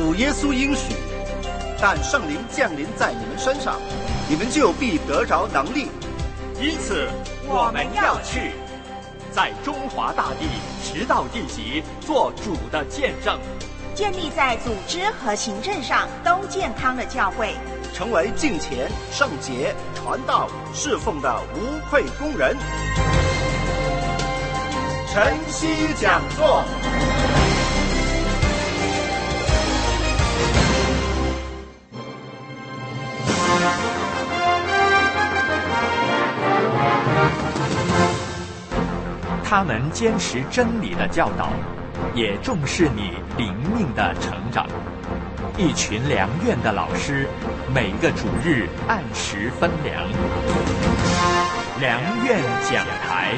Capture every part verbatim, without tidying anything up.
主耶稣应许，但圣灵降临在你们身上，你们就必得着能力。 因此我们要去，在中华大地直到地极做主的见证， 建立在组织和行政上都健康的教会， 成为敬虔、圣洁、传道、侍奉的无愧工人。晨曦讲座。 他们坚持真理的教导，也重视你灵命的成长。一群良院的老师，每个主日按时分粮。良院讲台，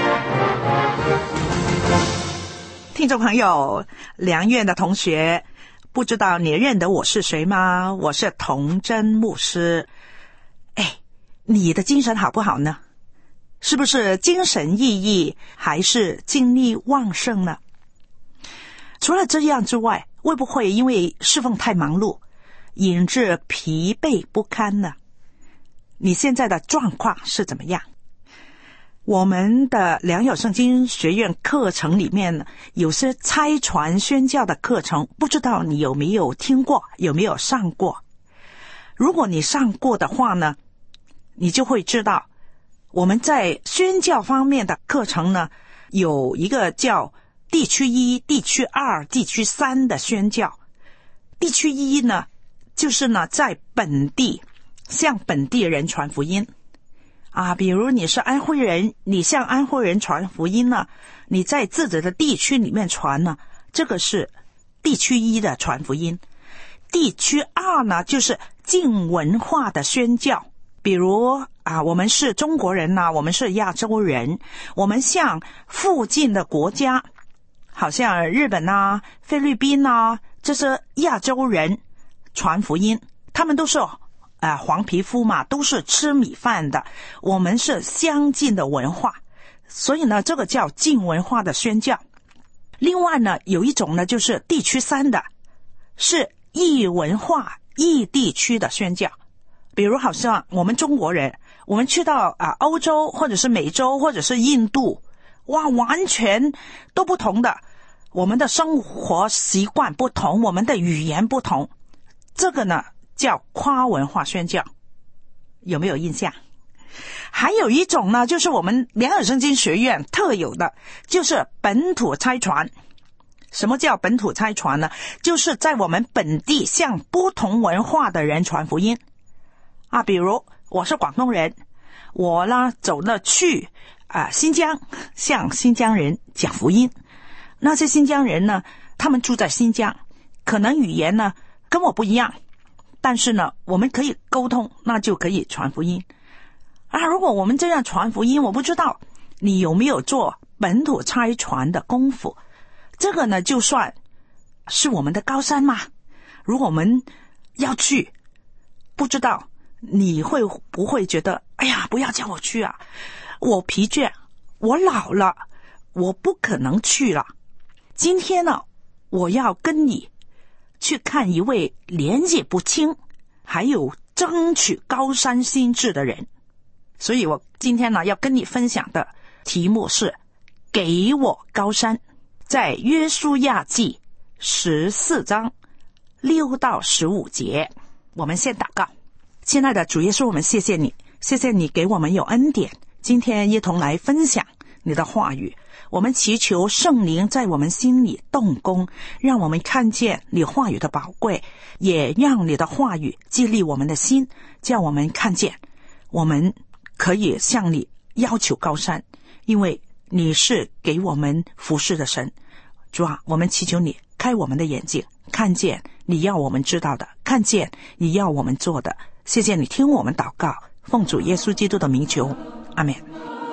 听众朋友，良院的同学，不知道你认得我是谁吗？我是童真牧师。哎，你的精神好不好呢？是不是精神奕奕，还是精力旺盛呢？除了这样之外，会不会因为侍奉太忙碌，引致疲惫不堪呢？你现在的状况是怎么样？我们的良友圣经学院课程里面呢，有些差传宣教的课程，不知道你有没有听过，有没有上过？如果你上过的话呢，你就会知道我们在宣教方面的课程呢，有一个叫地区一、地区二、地区三的宣教。地区一呢，就是呢在本地向本地人传福音啊，比如你是安徽人，你向安徽人传福音呢，你在自己的地区里面传呢，这个是地区一的传福音。地区二呢，就是近文化的宣教，比如啊，我们是中国人呐、啊，我们是亚洲人，我们向附近的国家，好像日本啊、菲律宾啊，这些亚洲人传福音，他们都是啊黄皮肤嘛，都是吃米饭的，我们是相近的文化，所以呢，这个叫近文化的宣教。另外呢，有一种呢，就是地区三的，是异文化、异地区的宣教。比如好像我们中国人，我们去到啊欧洲或者是美洲或者是印度，哇，完全都不同的，我们的生活习惯不同，我们的语言不同，这个呢叫跨文化宣教，有没有印象？还有一种呢，就是我们良友圣经学院特有的，就是本土差传。什么叫本土差传呢？就是在我们本地向不同文化的人传福音啊，比如我是广东人，我呢走了去啊新疆，向新疆人讲福音。那些新疆人呢，他们住在新疆，可能语言呢跟我不一样，但是呢我们可以沟通，那就可以传福音啊。如果我们这样传福音，我不知道你有没有做本土差传的功夫，这个呢就算是我们的高山嘛。如果我们要去，不知道你会不会觉得，哎呀，不要叫我去啊，我疲倦，我老了，我不可能去了。今天呢，我要跟你去看一位年纪不轻，还有争取高山心志的人。所以我今天呢，要跟你分享的题目是给我高山，在约书亚记十四章六到十五节。我们先祷告。亲爱的主耶稣，我们谢谢你，谢谢你给我们有恩典，今天一同来分享你的话语。我们祈求圣灵在我们心里动工，让我们看见你话语的宝贵，也让你的话语激励我们的心，叫我们看见我们可以向你要求高山，因为你是给我们服侍的神。主啊，我们祈求你开我们的眼睛，看见你要我们知道的，看见你要我们做的。谢谢你听我们祷告，奉主耶稣基督的名求，阿们。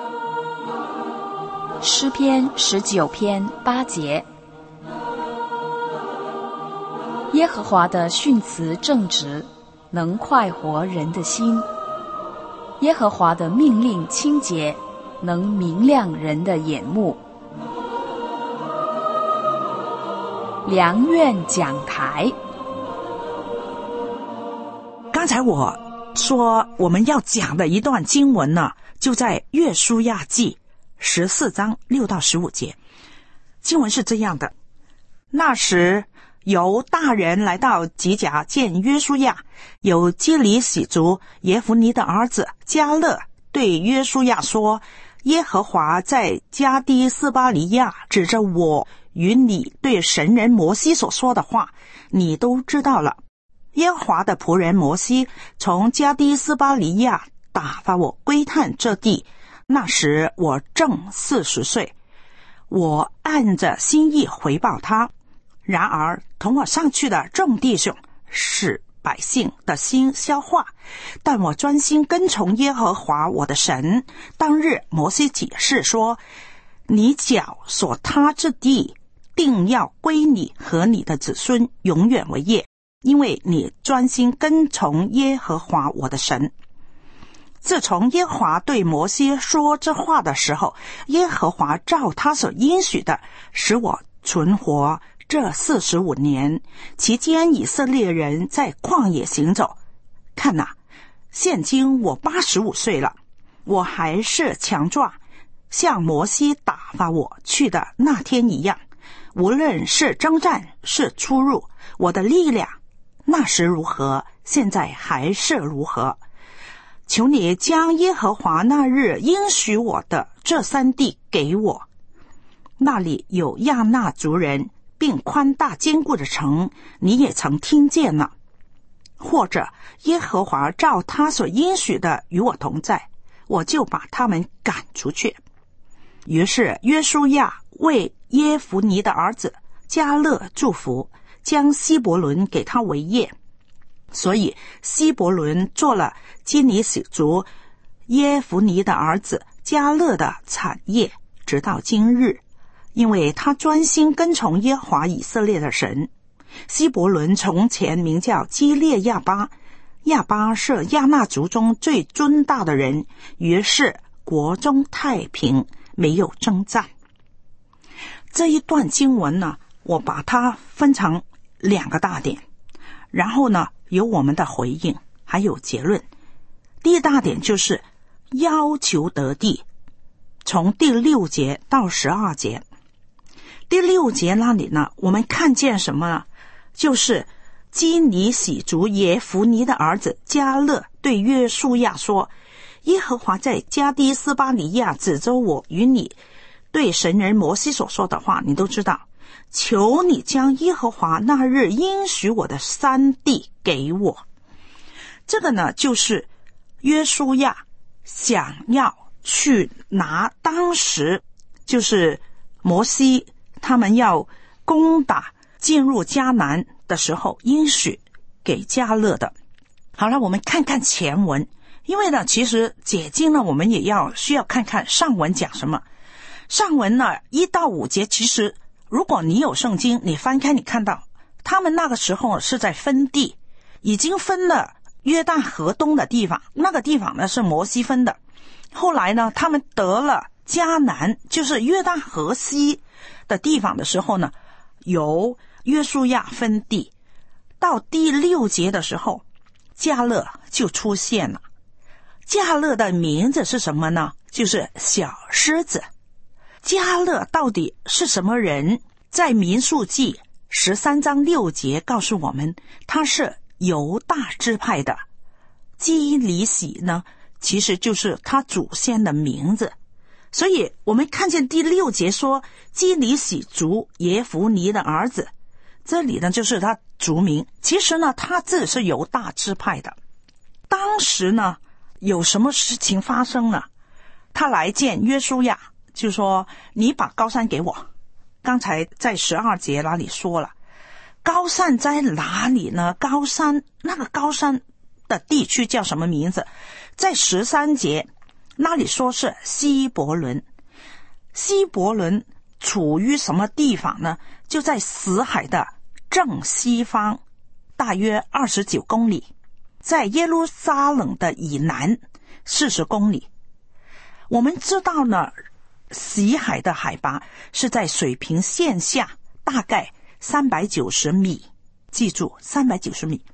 诗篇十九篇八节，耶和华的训词正直，能快活人的心；耶和华的命令清洁，能明亮人的眼目。良院讲台， 才我说我们要讲的一段经文呢，就在约书亚记十四章六到十五节。经文是这样的：那时犹大人来到吉甲见约书亚，有基利洗族耶孚尼的儿子迦勒对约书亚说，耶和华在加低斯巴尼亚指着我与你对神人摩西所说的话，你都知道了。耶和华的仆人摩西从加低斯巴尼亚打发我归探这地，那时我正四十岁，我按着心意回报他。然而同我上去的众弟兄使百姓的心消化，但我专心跟从耶和华我的神。当日摩西解释说，你脚所踏之地定要归你和你的子孙永远为业，因为你专心跟从耶和华我的神。自从耶和华对摩西说这话的时候，耶和华照他所应许的使我存活这四十五年，期间以色列人在旷野行走。看哪，现今我八十五岁了，我还是强壮，像摩西打发我去的那天一样。无论是征战是出入，我的力量那时如何，现在还是如何。求你将耶和华那日应许我的这三地给我，那里有亚纳族人，并宽大坚固的城，你也曾听见了。或者耶和华照他所应许的与我同在，我就把他们赶出去。于是约书亚为耶孚尼的儿子迦勒祝福，将希伯伦给他为业。所以希伯伦做了基尼洗族耶孚尼的儿子迦勒的产业，直到今日，因为他专心跟从耶和华以色列的神。希伯伦从前名叫基列亚巴，亚巴是亚纳族中最尊大的人，于是国中太平，没有征战。这一段经文呢，我把它分成两个大点，然后呢有我们的回应还有结论。第一大点就是要求得地，从第六节到十二节。第六节那里呢，我们看见什么呢？就是基尼洗族耶孚尼的儿子迦勒对约书亚说，耶和华在加低斯巴尼亚指着我与你对神人摩西所说的话，你都知道。求你将耶和华那日应许我的三地给我。这个呢，就是约书亚想要去拿当时就是摩西他们要攻打进入迦南的时候应许给迦勒的。好了，我们看看前文，因为呢其实解经呢我们也要需要看看上文讲什么。上文呢一到五节，其实如果你有圣经，你翻开你看到他们那个时候是在分地，已经分了约旦河东的地方，那个地方呢是摩西分的。后来呢他们得了迦南，就是约旦河西的地方的时候呢，由约书亚分地。到第六节的时候，迦勒就出现了。迦勒的名字是什么呢？就是小狮子。迦勒到底是什么人？在民数记十三章六节告诉我们，他是犹大支派的。基尼洗呢，其实就是他祖先的名字。所以我们看见第六节说基尼洗族耶孚尼的儿子，这里呢就是他族名。其实呢他自己是犹大支派的。当时呢有什么事情发生呢？他来见约书亚，就说你把高山给我。刚才在十二节那里说了，高山在哪里呢？高山，那个高山的地区叫什么名字？在十三节那里说是希伯伦。希伯伦处于什么地方呢？就在死海的正西方，大约二十九公里，在耶路撒冷的以南四十公里。我们知道呢，死海的海拔是在水平线下大概三百九十米，记住三百九十米。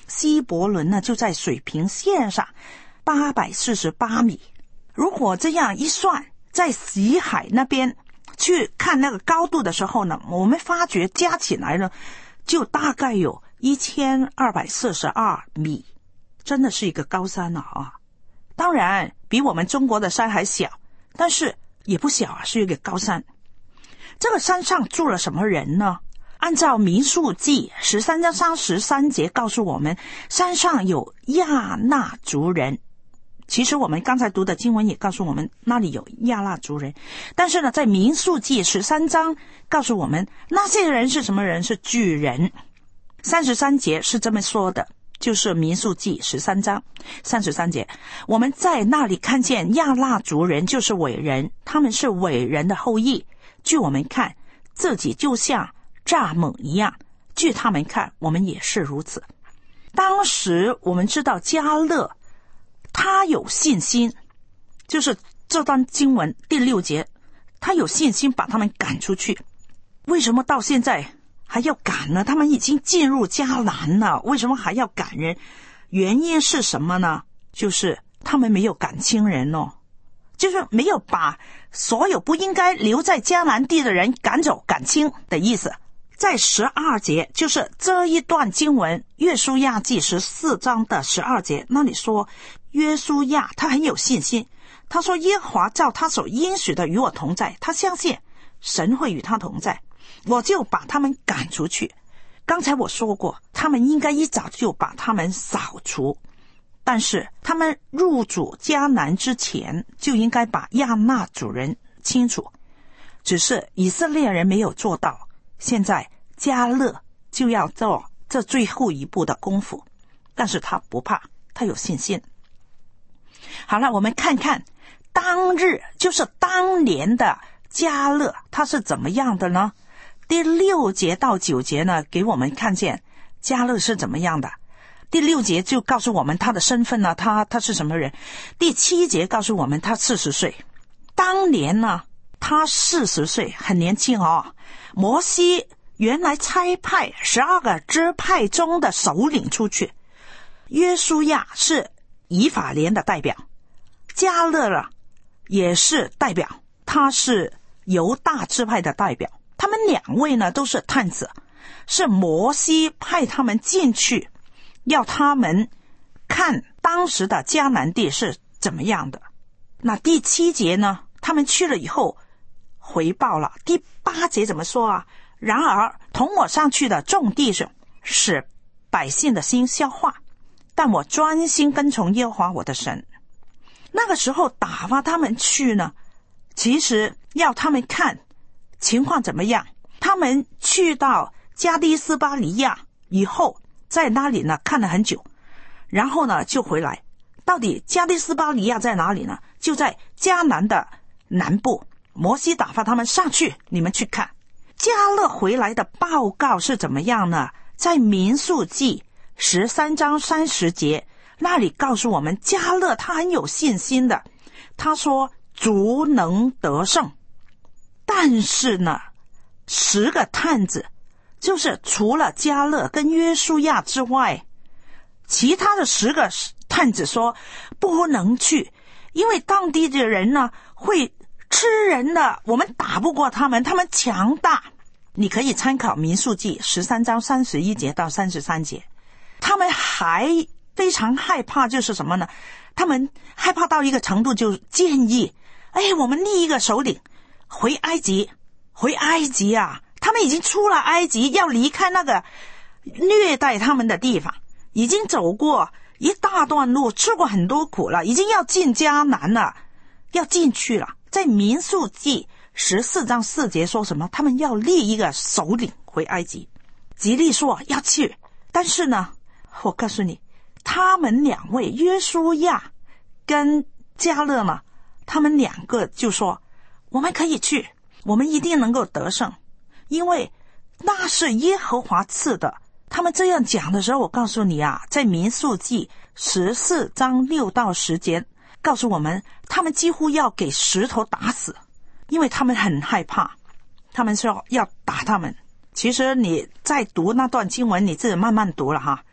希伯伦呢就在水平线上八百四十八米。如果这样一算，在西海那边去看那个高度的时候呢，我们发觉加起来呢就大概有一千二百四十二米，真的是一个高山啊！当然比我们中国的山还小，但是也不小啊，是一个高山。这个山上住了什么人呢？按照民数记十三章三十三节告诉我们，山上有亚纳族人。其实我们刚才读的经文也告诉我们那里有亚纳族人，但是呢在民数记十三章告诉我们那些人是什么人，是巨人。三十三节是这么说的，就是民数记十三章三十三节，我们在那里看见亚纳族人就是伟人，他们是伟人的后裔，据我们看自己就像蚱蜢一样，据他们看我们也是如此。当时我们知道迦勒他有信心，就是这段经文第六节，他有信心把他们赶出去。为什么到现在还要赶呢？他们已经进入迦南了，为什么还要赶人？原因是什么呢？就是他们没有赶清人哦，就是没有把所有不应该留在迦南地的人赶走赶清的意思。在十二节，就是这一段经文约书亚记十四章的十二节，那里说约书亚他很有信心，他说耶和华照他所应许的与我同在，他相信神会与他同在，我就把他们赶出去。刚才我说过他们应该一早就把他们扫除，但是他们入主迦南之前就应该把亚纳族人清除，只是以色列人没有做到。现在迦勒就要做这最后一步的功夫，但是他不怕，他有信心。好了，我们看看当日，就是当年的迦勒他是怎么样的呢？第六节到九节呢，给我们看见迦勒是怎么样的。第六节就告诉我们他的身份呢，他他是什么人。第七节告诉我们他四十岁，当年呢他四十岁，很年轻哦。摩西原来差派十二个支派中的首领出去，约书亚是以法莲的代表，迦勒了也是代表，他是犹大支派的代表。他们两位呢都是探子，是摩西派他们进去，要他们看当时的迦南地是怎么样的。那第七节呢，他们去了以后回报了。第八节怎么说啊？然而同我上去的众弟兄使百姓的心消化，但我专心跟从耶和华我的神。那个时候打发他们去呢，其实要他们看情况怎么样。他们去到加低斯巴尼亚以后，在那里呢看了很久，然后呢就回来。到底加低斯巴尼亚在哪里呢？就在迦南的南部。摩西打发他们上去，你们去看。迦勒回来的报告是怎么样呢？在民数记十三章三十节那里告诉我们，迦勒他很有信心的，他说足能得胜。但是呢十个探子，就是除了迦勒跟约书亚之外，其他的十个探子说不能去，因为当地的人呢会吃人的，我们打不过他们，他们强大。你可以参考民数记十三章三十一节到三十三节。他们还非常害怕，就是什么呢？他们害怕到一个程度，就建议哎，我们立一个首领回埃及。回埃及啊，他们已经出了埃及，要离开那个虐待他们的地方，已经走过一大段路，吃过很多苦了，已经要进迦南了，要进去了。在民数记十四章四节说什么？他们要立一个首领回埃及。吉利说要去，但是呢，我告诉你，他们两位约书亚跟迦勒呢，他们两个就说我们可以去，我们一定能够得胜，因为那是耶和华赐的。他们这样讲的时候，我告诉你啊，在民数记十四章六到十节告诉我们，他们几乎要给石头打死，因为他们很害怕，他们说要打他们。其实你在读那段经文，你自己慢慢读了哈。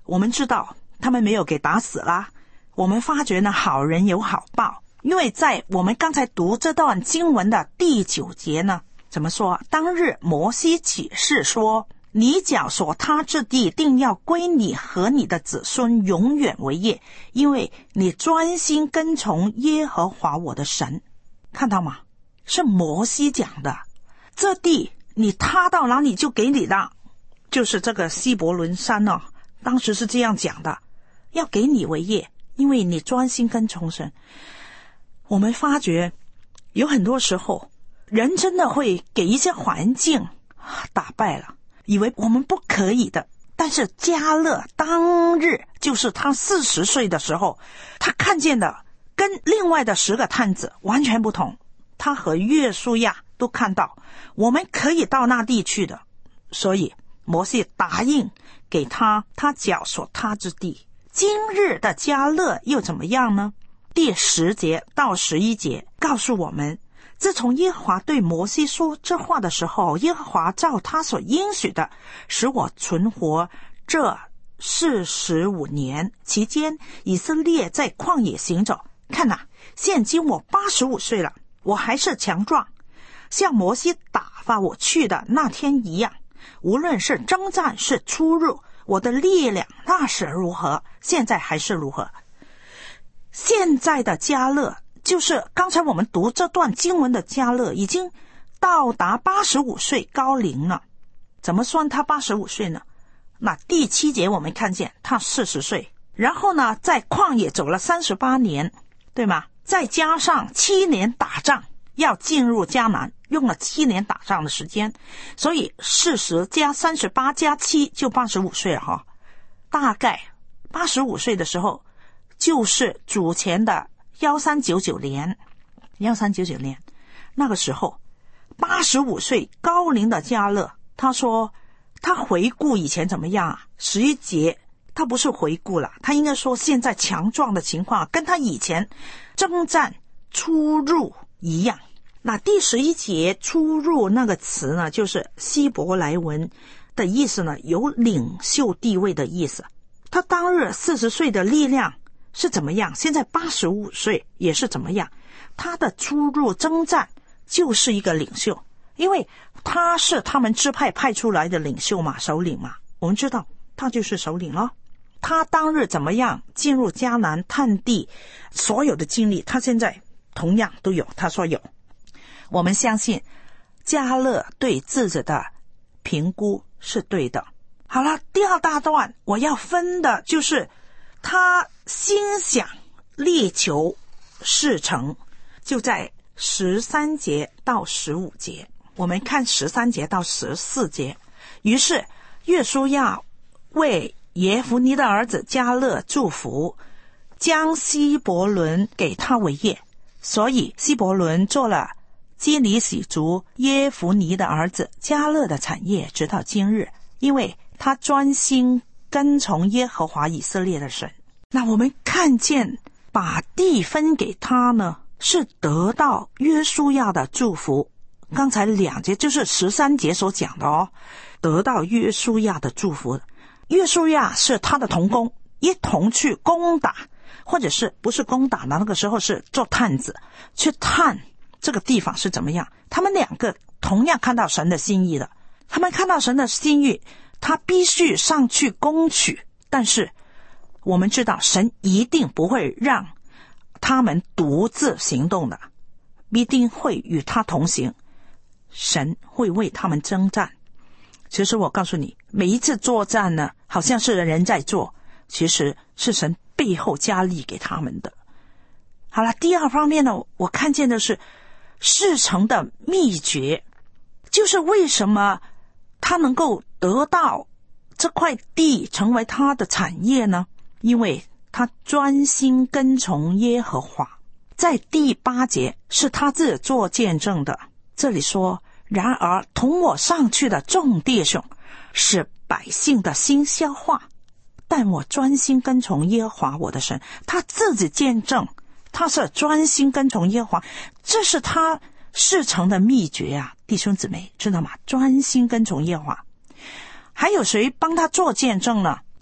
我们知道他们没有给打死啦。我们发觉呢，好人有好报，因为在我们刚才读这段经文的第九节呢，怎么说？当日摩西起誓说，你脚所踏之地定要归你和你的子孙永远为业，因为你专心跟从耶和华我的神。看到吗？是摩西讲的，这地你踏到哪里就给你的，就是这个西伯伦山哦，当时是这样讲的，要给你为业，因为你专心跟从神。我们发觉有很多时候人真的会给一些环境打败了，以为我们不可以的。但是迦勒当日就是他四十岁的时候，他看见的跟另外的十个探子完全不同。他和约书亚都看到我们可以到那地去的，所以摩西答应给他他脚所踏之地。今日的迦勒又怎么样呢？第十节到十一节告诉我们，自从耶和华对摩西说这话的时候，耶和华照他所应许的使我存活这四十五年，期间以色列在旷野行走。看哪，现今我八十五岁了，我还是强壮，像摩西打发我去的那天一样。无论是征战是出入，我的力量那时如何，现在还是如何。现在的迦勒就是刚才我们读这段经文的迦勒，已经到达八十五岁高龄了。怎么算他八十五岁呢？那第七节我们看见他四十岁，然后呢在旷野走了三十八年，对吗？再加上七年打仗，要进入迦南，用了七年打仗的时间，所以四十加三十八加七就八十五岁了哈。大概八十五岁的时候，就是主前的一三九九年，一三九九年那个时候，八十五岁高龄的迦勒，他说他回顾以前怎么样啊？十一节他不是回顾了，他应该说现在强壮的情况跟他以前征战出入一样。那第十一节出入那个词呢，就是希伯来文的意思呢，有领袖地位的意思。他当日四十岁的力量是怎么样，现在八十五岁也是怎么样。他的出入征战就是一个领袖，因为他是他们支派派出来的领袖嘛，首领嘛，我们知道他就是首领了。他当日怎么样进入迦南探地，所有的经历他现在同样都有，他说有。我们相信迦勒对自己的评估是对的。好了，第二大段我要分的就是他心想力求事成，就在十三节到十五节。我们看十三节到十四节。于是约书亚为耶孚尼的儿子迦勒祝福，将希伯伦给他为业，所以希伯伦做了基尼洗族耶孚尼的儿子迦勒的产业，直到今日，因为他专心跟从耶和华以色列的神。那我们看见把地分给他呢，是得到约书亚的祝福。刚才两节就是十三节所讲的哦，得到约书亚的祝福。约书亚是他的同工，一同去攻打，或者是不是攻打呢？那个时候是做探子，去探这个地方是怎么样。他们两个同样看到神的心意的，他们看到神的心意，他必须上去攻取。但是我们知道神一定不会让他们独自行动的，必定会与他同行，神会为他们征战。其实我告诉你，每一次作战呢，好像是人在做，其实是神背后加力给他们的。好了，第二方面呢，我看见的是事成的秘诀，就是为什么他能够得到这块地成为他的产业呢？因为他专心跟从耶和华。在第八节是他自己做见证的，这里说，然而同我上去的众弟兄使百姓的心消化，但我专心跟从耶和华我的神。他自己见证他是专心跟从耶和华，这是他事成的秘诀啊，弟兄姊妹知道吗？专心跟从耶和华。还有谁帮他做见证呢？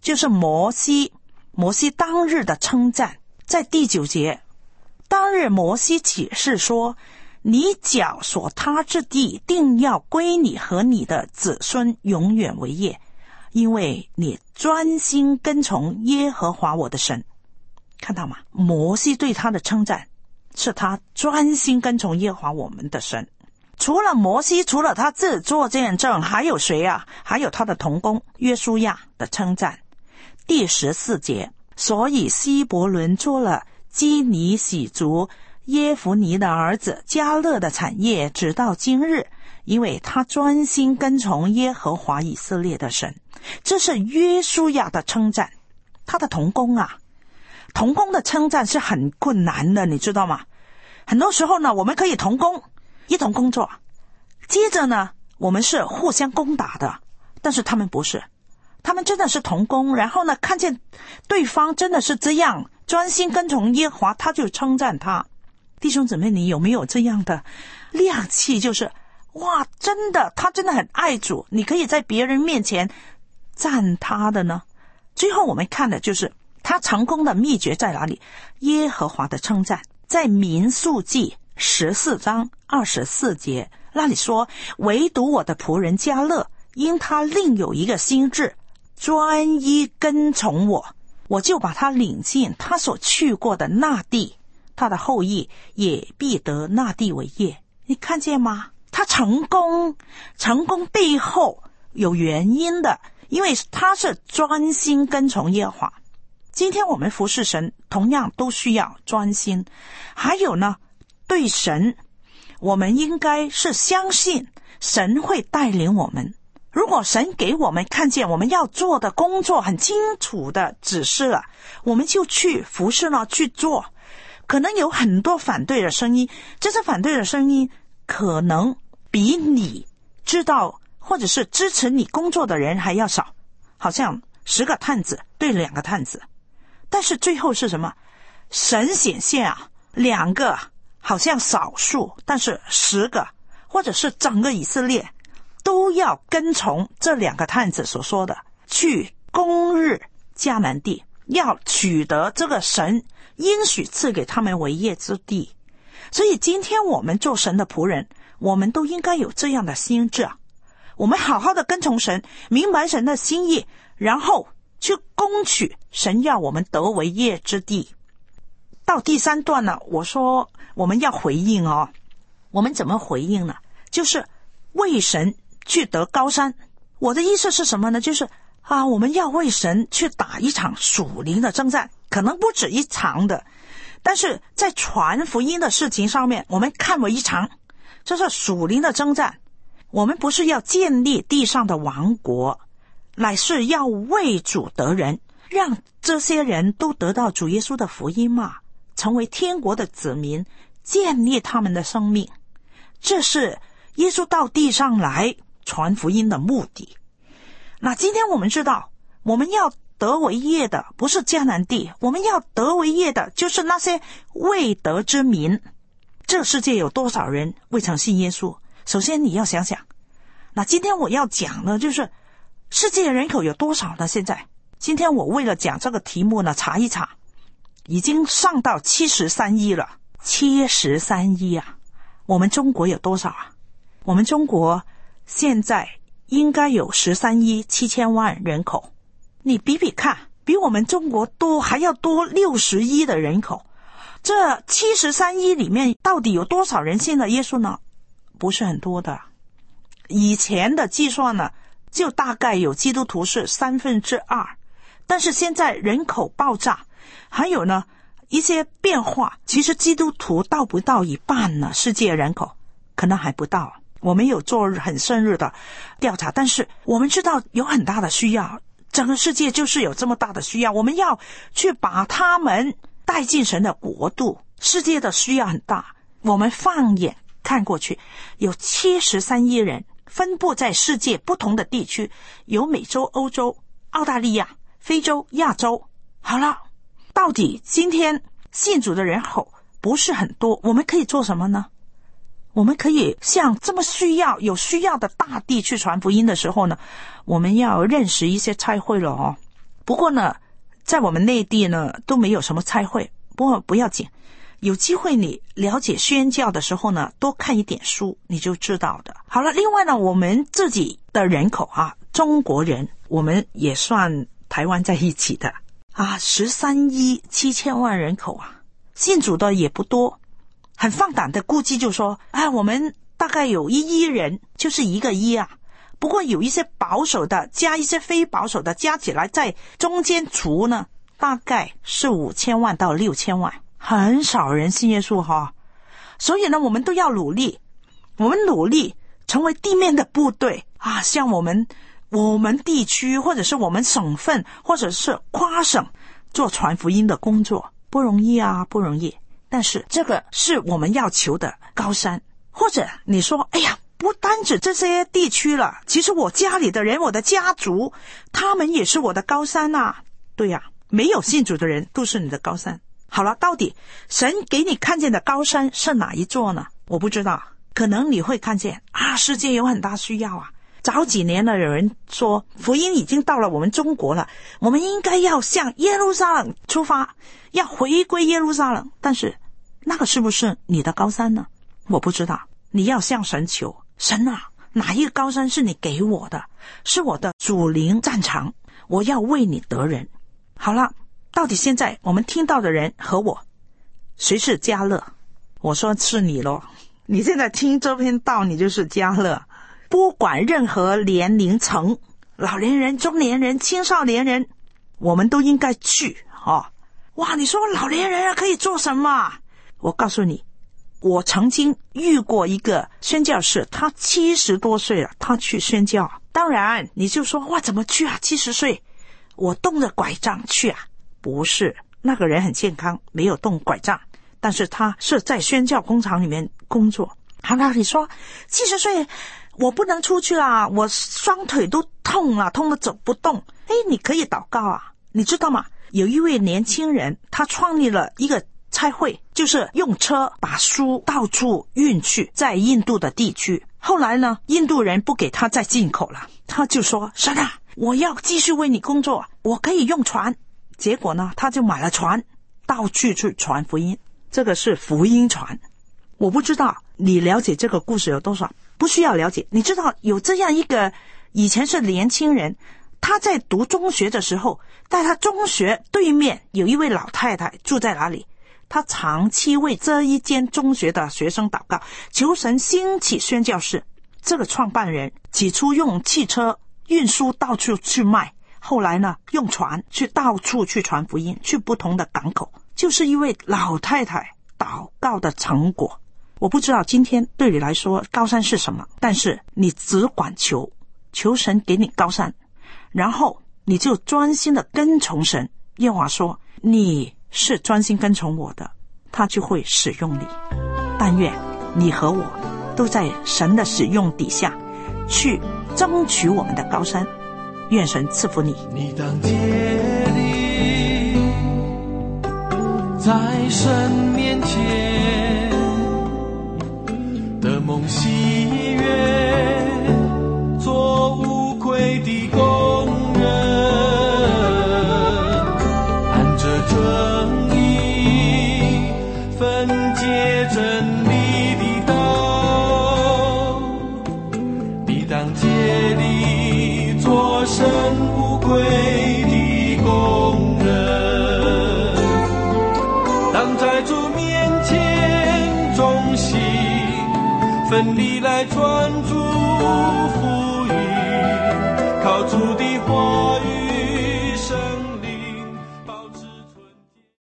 就是摩西摩西当日的称赞。在第九节，当日摩西起誓说，你脚所踏之地定要归你和你的子孙永远为业，因为你专心跟从耶和华我的神。看到吗？摩西对他的称赞是他专心跟从耶和华我们的神。除了摩西，除了他自做见证，还有谁啊？还有他的同工约书亚的称赞。第十四节，所以希伯伦做了基尼喜族耶孚尼的儿子迦勒的产业，直到今日，因为他专心跟从耶和华以色列的神。这是约书亚的称赞。他的同工啊，同工的称赞是很困难的，你知道吗？很多时候呢，我们可以同工一同工作，接着呢我们是互相攻打的，但是他们不是，他们真的是同工，然后呢看见对方真的是这样专心跟从耶和华，他就称赞他。弟兄姊妹，你有没有这样的亮气，就是哇，真的他真的很爱主，你可以在别人面前赞他的呢？最后我们看的就是他成功的秘诀在哪里？耶和华的称赞，在民数记十四章二十四节那里说，唯独我的仆人迦勒，因他另有一个心志，专一跟从我，我就把他领进他所去过的那地，他的后裔也必得那地为业。你看见吗？他成功，成功背后有原因的，因为他是专心跟从耶和华。今天我们服侍神同样都需要专心。还有呢，对神我们应该是相信神会带领我们。如果神给我们看见我们要做的工作很清楚的指示了，我们就去服侍了，去做。可能有很多反对的声音，这些反对的声音可能比你知道或者是支持你工作的人还要少，好像十个探子对两个探子。但是最后是什么？神显现啊，两个好像少数，但是十个或者是整个以色列都要跟从这两个探子所说的，去攻日迦南地，要取得这个神应许赐给他们为业之地。所以今天我们做神的仆人，我们都应该有这样的心志啊，我们好好的跟从神，明白神的心意，然后去攻取神要我们得为业之地。到第三段呢，我说我们要回应哦。我们怎么回应呢？就是为神去得高山。我的意思是什么呢？就是啊，我们要为神去打一场属灵的征战，可能不止一场的，但是在传福音的事情上面，我们看为一场，这是属灵的征战。我们不是要建立地上的王国，乃是要为主得人，让这些人都得到主耶稣的福音嘛，成为天国的子民，建立他们的生命。这是耶稣到地上来传福音的目的。那今天我们知道，我们要得为业的不是迦南地，我们要得为业的就是那些未得之民。这个世界有多少人未曾信耶稣？首先你要想想。那今天我要讲呢，就是世界人口有多少呢？现在今天我为了讲这个题目呢，查一查，已经上到七十三亿了。七十三亿啊！我们中国有多少啊？我们中国现在应该有十三亿七千万人口。你比比看，比我们中国多还要多六十亿的人口。这七十三亿里面到底有多少人信了耶稣呢？不是很多的。以前的计算呢，就大概有基督徒是三分之二，但是现在人口爆炸，还有呢一些变化，其实基督徒到不到一半呢，世界人口可能还不到。我们有做很深入的调查，但是我们知道有很大的需要，整个世界就是有这么大的需要，我们要去把他们带进神的国度。世界的需要很大，我们放眼看过去，有七十三亿人分布在世界不同的地区，有美洲、欧洲、澳大利亚、非洲、亚洲。好了，到底今天信主的人口不是很多，我们可以做什么呢？我们可以向这么需要有需要的大地去传福音的时候呢，我们要认识一些差会了哦。 不过呢，在我们内地呢都没有什么差会，不过不要紧，有机会你了解宣教的时候呢，多看一点书你就知道的。好了，另外呢，我们自己的人口啊，中国人我们也算台湾在一起的啊，十三亿七千万人口啊，信主的也不多，很放胆的估计就说，哎，我们大概有一亿人，就是一个亿啊。不过有一些保守的加一些非保守的加起来在中间除呢，大概是五千万到六千万，很少人信耶稣哈。所以呢，我们都要努力，我们努力成为地面的部队啊，像我们我们地区或者是我们省份或者是跨省做传福音的工作，不容易啊，不容易。但是这个是我们要求的高山。或者你说，哎呀，不单指这些地区了，其实我家里的人，我的家族，他们也是我的高山啊。对呀、啊，没有信主的人都是你的高山。好了，到底神给你看见的高山是哪一座呢？我不知道，可能你会看见啊，世界有很大需要啊。早几年呢，有人说福音已经到了我们中国了，我们应该要向耶路撒冷出发，要回归耶路撒冷。但是那个是不是你的高山呢？我不知道。你要向神求，神啊，哪一个高山是你给我的？是我的主灵战场，我要为你得人。好了，到底现在我们听到的人和我，谁是迦勒？我说是你咯，你现在听这篇道，你就是迦勒。不管任何年龄层，老年人、中年人、青少年人，我们都应该去哦。哇，你说老年人可以做什么？我告诉你，我曾经遇过一个宣教士，他七十多岁了，他去宣教。当然你就说，哇，怎么去啊？七十岁我动着拐杖去啊？不是，那个人很健康，没有动拐杖，但是他是在宣教工厂里面工作。好了，你说七十岁我不能出去啦，我双腿都痛了，痛得走不动。诶，你可以祷告啊。你知道吗？有一位年轻人，他创立了一个差会，就是用车把书到处运去，在印度的地区。后来呢，印度人不给他再进口了，他就说，神啊，我要继续为你工作，我可以用船。结果呢，他就买了船，到处去传福音。这个是福音船。我不知道你了解这个故事有多少，不需要了解。你知道有这样一个，以前是年轻人，他在读中学的时候，在他中学对面有一位老太太住在哪里，他长期为这一间中学的学生祷告，求神兴起宣教士。这个创办人起初用汽车运输到处去卖，后来呢，用船去到处去传福音，去不同的港口，就是一位老太太祷告的成果。我不知道今天对你来说高山是什么，但是你只管求，求神给你高山，然后你就专心的跟从神。耶和华说，你是专心跟从我的，他就会使用你。但愿你和我都在神的使用底下去争取我们的高山。愿神赐福你。 你当竭力在神面前的梦喜悦，做无愧的工人，按着正义分解真理的道，你当竭力做神无愧的工人，当在主面前忠心奋力来传主福音，靠主的话语